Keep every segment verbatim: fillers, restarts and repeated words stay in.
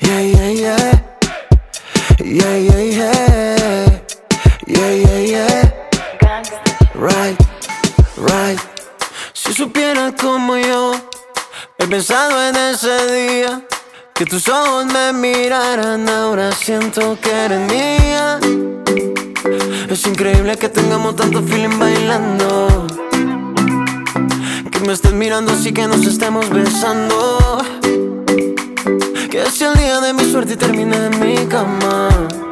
Yeah, yeah, yeah. Yeah, yeah, yeah. Yeah, yeah, yeah. Right, right. Si supieras como yo he pensado en ese día, que tus ojos me miraran, ahora siento que eres mía. Es increíble que tengamos tanto feeling bailando, que me estés mirando así, que nos estemos besando. Que sea el día de mi suerte y termine en mi cama,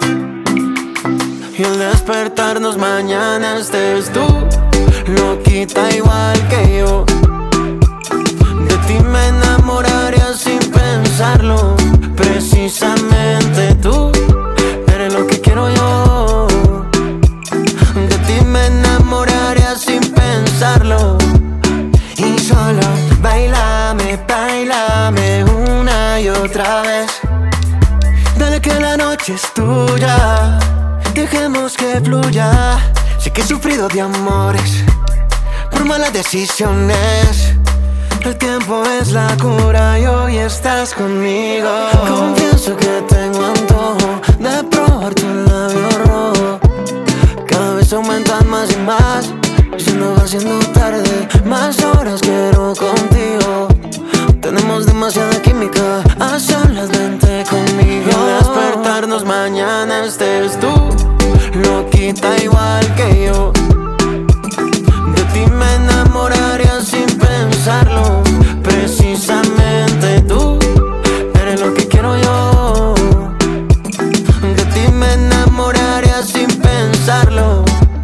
y al despertarnos mañana estés tú, loquita igual que yo. De ti me enamoraría sin pensarlo. Precisamente tú eres lo que quiero yo. De ti me enamoraría sin pensarlo. Y solo bailame, bailame una y otra vez. Dale que la noche es tuya, dejemos que fluya. Sé que he sufrido de amores por malas decisiones. El tiempo es la cura y hoy estás conmigo. Confieso que tengo antojo de probar tu labio rojo. Cada vez aumentan más y más, y se nos va haciendo tarde. Más horas quiero contigo. Tenemos demasiada química. A solas vente conmigo. Y al despertarnos mañana estés tú, loquita igual que yo. De ti me enamoraría sin pensarlo. Precisamente tú eres lo que quiero yo. De ti me enamoraría sin pensarlo.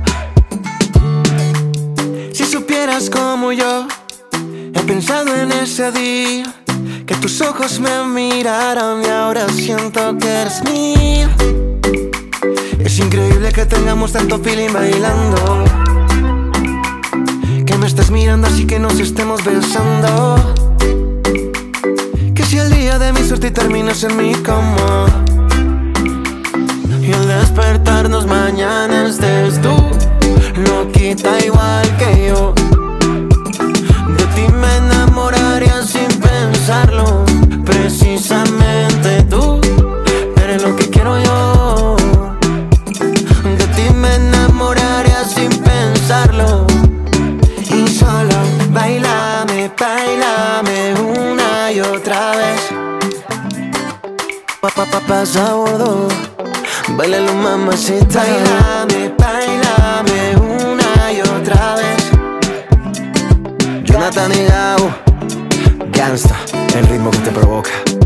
Si supieras como yo he pensado en ese día, que tus ojos me miraran y ahora siento que eres mía. Es increíble que tengamos tanto feeling bailando, que me estés mirando así, que nos estemos besando. Que si el día de mi suerte y terminas en mi cama, y al despertarnos mañana estés tú, loquita igual que yo. De ti me enamoraría sin pensarlo. Precisamente tú eres lo que quiero yo. De ti me enamoraría sin pensarlo. Y solo bailame, bailame una y otra vez. Pa, pa, pa, pasa a bordo, bailalo mamacita. Bailame, bailame una y otra vez. Jonathan y Gabo, Gangsta, el ritmo que te provoca.